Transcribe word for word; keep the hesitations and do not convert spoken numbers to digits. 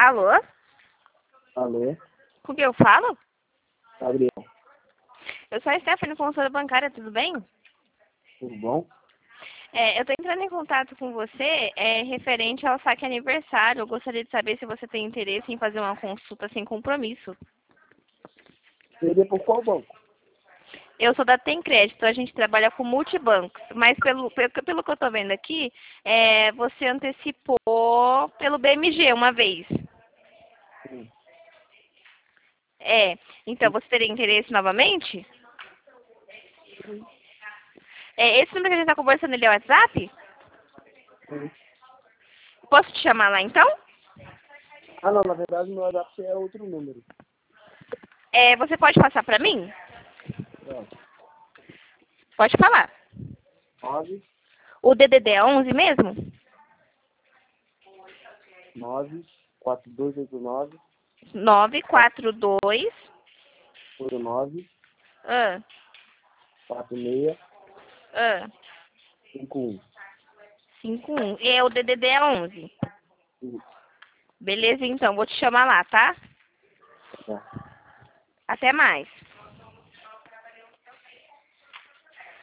Alô? Alô? Com quem eu falo? Gabriel, Eu sou a Stephanie, consultora bancária, tudo bem? tudo bom? É, eu estou entrando em contato com você é, referente ao saque aniversário. Eu gostaria de saber se você tem interesse em fazer uma consulta sem compromisso. Seria por qual banco? Eu sou da Tem Crédito, a gente trabalha com multibancos, mas pelo, pelo, pelo que eu estou vendo aqui, é, você antecipou pelo B M G uma vez. Sim. É, então você teria interesse novamente? Sim. É, esse número que a gente está conversando, ele é o WhatsApp? Sim. Posso te chamar lá então? Ah, não, na verdade meu WhatsApp é outro número. É, você pode passar para mim? Não. Pode falar. nove, O D D D é onze mesmo? nove, quatro dois oito nove, nove quatro dois oito nove, ah, quatro seis, ah, cinco um. cinco um. E é o D D D é onze. Isso. Beleza, então. Vou te chamar lá, tá? Tá. Até mais.